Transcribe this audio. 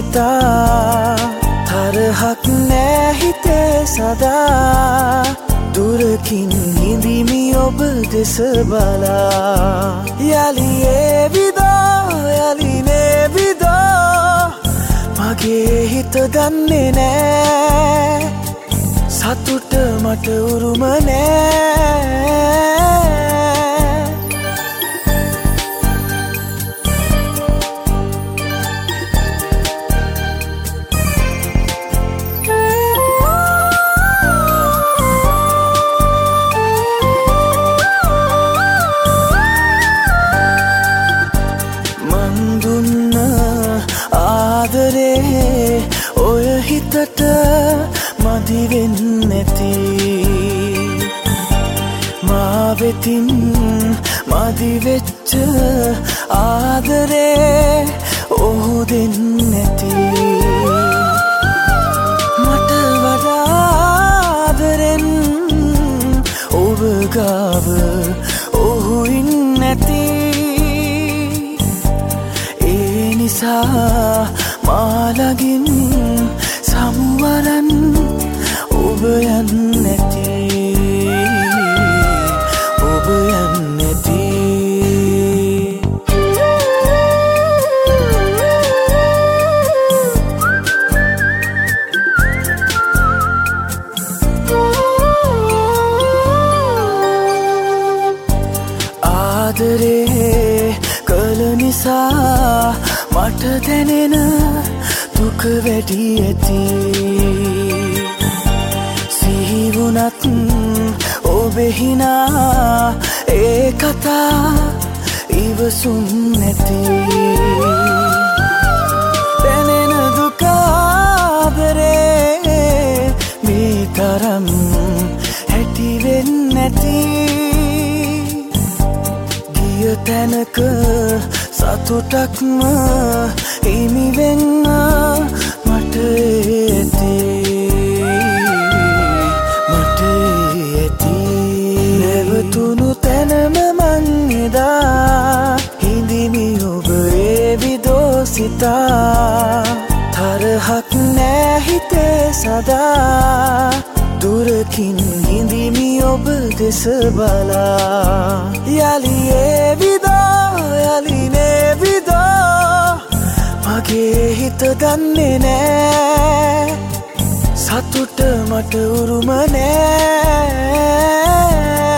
සිතා තරහක් නෑ හිතේ සදා දුරකින් හිඳිමි ඔබ දෙස බලා යලි නේවිදෝ මගේ හිත දන්නේ නෑ සතුට මට උරුම නෑ ඔය හිතට මදි වෙන්නේ නැති මා වෙතින් මදි වෙච්ච ආදරේ ඔහු දෙන්නේ නැති මට වඩා ආදරෙන් ඔබ ගාව ඔහු ඉන්නේ නැති ඒ නිසා මාලගින් සමුවරන් ඔබ යන්නැති ඔබ යන්නැති ආදරේ කළ නිසා මට දැනෙන දුක වැඩි ඇති සිහිවුණත් ඔබෙහිනා ඒ කතා ඉවසුම් නැති දැනෙන දුක ආදරේ මේ තරම් හැටි වෙන්නේ නැති ගිය තැනක සතුටක්ම හිමි වෙන්න මට ඇති නැවතුණු තැනම මං එදා හිඳිමි ඔබ විදෝ සිතා තරහක් නෑ හිතේ සදා දුරකින් හිඳිමි ඔබ දෙස බලා යලි නේවිදෝ මගේ හිත දන්නේ නෑ සතුට මට උරුම නෑ